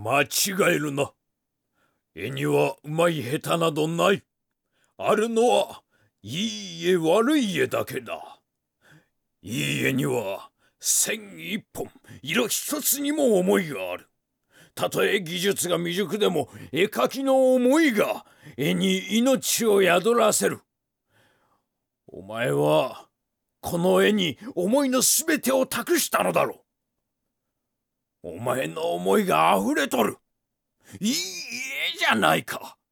間違えるな。絵にはうまい下手などない。あるのはいい絵悪い絵だけだ。いい絵には線一本、色一つにも思いがある。たとえ技術が未熟でも絵描きの思いが絵に命を宿らせる。お前はこの絵に思いのすべてを託したのだろう。お前の思いがあふれとる。いい絵じゃないか。